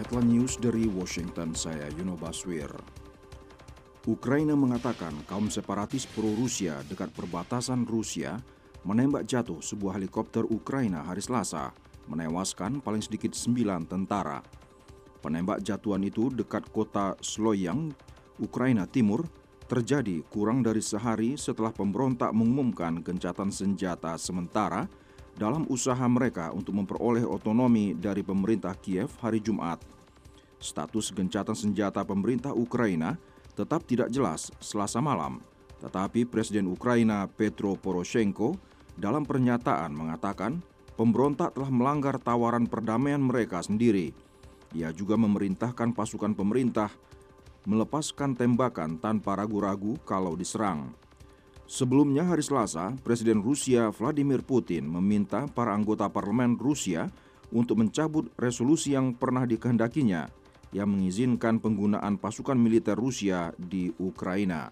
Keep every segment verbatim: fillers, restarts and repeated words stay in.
Headline News dari Washington, saya Yuno Baswir. Ukraina mengatakan kaum separatis pro-Rusia dekat perbatasan Rusia menembak jatuh sebuah helikopter Ukraina hari Selasa, menewaskan paling sedikit sembilan tentara. Penembak jatuhan itu dekat kota Sloyan, Ukraina Timur, terjadi kurang dari sehari setelah pemberontak mengumumkan gencatan senjata sementara dalam usaha mereka untuk memperoleh otonomi dari pemerintah Kiev hari Jumat. Status gencatan senjata pemerintah Ukraina tetap tidak jelas Selasa malam, tetapi Presiden Ukraina Petro Poroshenko dalam pernyataan mengatakan pemberontak telah melanggar tawaran perdamaian mereka sendiri. Ia juga memerintahkan pasukan pemerintah melepaskan tembakan tanpa ragu-ragu kalau diserang. Sebelumnya hari Selasa, Presiden Rusia Vladimir Putin meminta para anggota parlemen Rusia untuk mencabut resolusi yang pernah dikehendakinya yang mengizinkan penggunaan pasukan militer Rusia di Ukraina.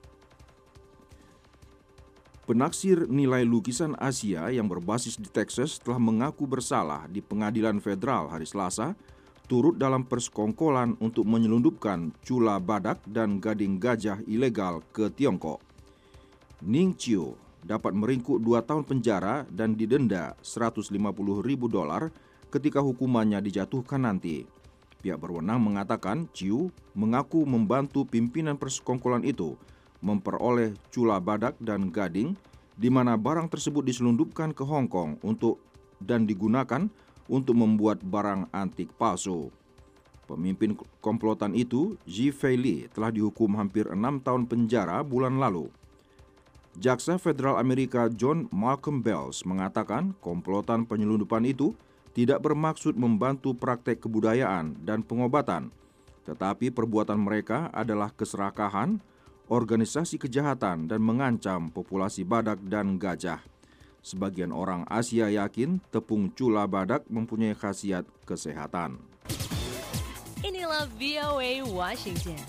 Penaksir nilai lukisan Asia yang berbasis di Texas telah mengaku bersalah di pengadilan federal hari Selasa, turut dalam persekongkolan untuk menyelundupkan cula badak dan gading gajah ilegal ke Tiongkok. Ning Chiu dapat meringkuk dua tahun penjara dan didenda seratus lima puluh ribu dolar ketika hukumannya dijatuhkan nanti. Pihak berwenang mengatakan Chiu mengaku membantu pimpinan persekongkolan itu memperoleh cula badak dan gading di mana barang tersebut diselundupkan ke Hong Kong untuk dan digunakan untuk membuat barang antik palsu. Pemimpin komplotan itu, Zhi Feili, telah dihukum hampir enam tahun penjara bulan lalu. Jaksa Federal Amerika John Malcolm Bells mengatakan komplotan penyelundupan itu tidak bermaksud membantu praktek kebudayaan dan pengobatan, tetapi perbuatan mereka adalah keserakahan, organisasi kejahatan dan mengancam populasi badak dan gajah. Sebagian orang Asia yakin tepung cula badak mempunyai khasiat kesehatan. Inilah V O A Washington.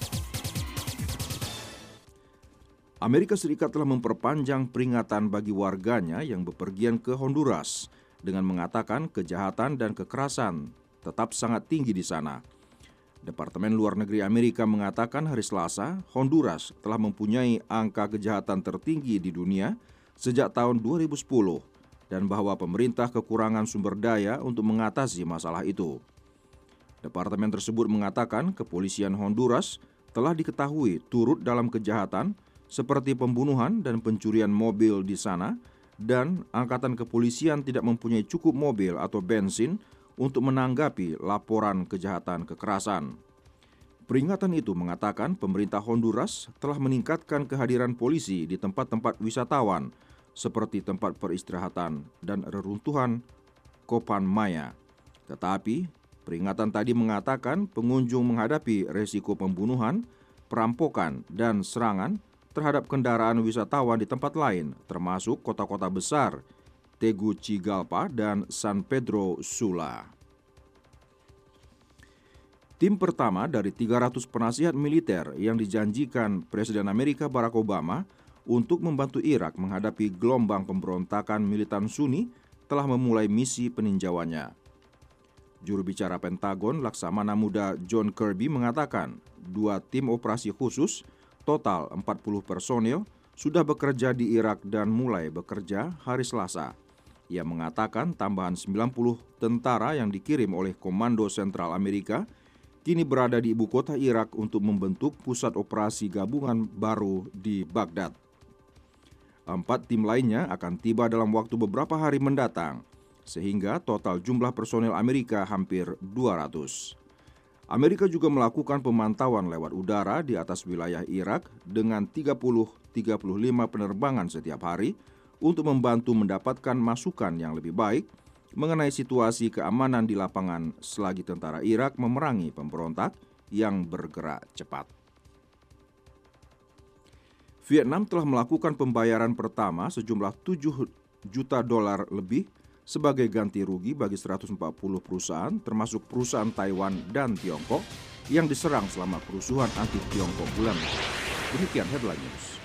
Amerika Serikat telah memperpanjang peringatan bagi warganya yang bepergian ke Honduras dengan mengatakan kejahatan dan kekerasan tetap sangat tinggi di sana. Departemen Luar Negeri Amerika mengatakan hari Selasa, Honduras telah mempunyai angka kejahatan tertinggi di dunia sejak tahun dua ribu sepuluh dan bahwa pemerintah kekurangan sumber daya untuk mengatasi masalah itu. Departemen tersebut mengatakan kepolisian Honduras telah diketahui turut dalam kejahatan seperti pembunuhan dan pencurian mobil di sana, dan angkatan kepolisian tidak mempunyai cukup mobil atau bensin untuk menanggapi laporan kejahatan kekerasan. Peringatan itu mengatakan pemerintah Honduras telah meningkatkan kehadiran polisi di tempat-tempat wisatawan seperti tempat peristirahatan dan reruntuhan Kopan Maya. Tetapi peringatan tadi mengatakan pengunjung menghadapi resiko pembunuhan, perampokan, dan serangan terhadap kendaraan wisatawan di tempat lain, termasuk kota-kota besar Tegucigalpa dan San Pedro Sula. Tim pertama dari tiga ratus penasihat militer yang dijanjikan Presiden Amerika Barack Obama untuk membantu Irak menghadapi gelombang pemberontakan militan Sunni telah memulai misi peninjauannya. Juru bicara Pentagon, Laksamana Muda John Kirby mengatakan dua tim operasi khusus total empat puluh personil sudah bekerja di Irak dan mulai bekerja hari Selasa. Ia mengatakan tambahan sembilan puluh tentara yang dikirim oleh Komando Sentral Amerika kini berada di ibu kota Irak untuk membentuk pusat operasi gabungan baru di Baghdad. Empat tim lainnya akan tiba dalam waktu beberapa hari mendatang, sehingga total jumlah personil Amerika hampir dua ratus. Amerika juga melakukan pemantauan lewat udara di atas wilayah Irak dengan tiga puluh sampai tiga puluh lima penerbangan setiap hari untuk membantu mendapatkan masukan yang lebih baik mengenai situasi keamanan di lapangan selagi tentara Irak memerangi pemberontak yang bergerak cepat. Vietnam telah melakukan pembayaran pertama sejumlah tujuh juta dolar lebih sebagai ganti rugi bagi seratus empat puluh perusahaan, termasuk perusahaan Taiwan dan Tiongkok, yang diserang selama kerusuhan anti-Tiongkok bulan lalu. Demikian Headline News.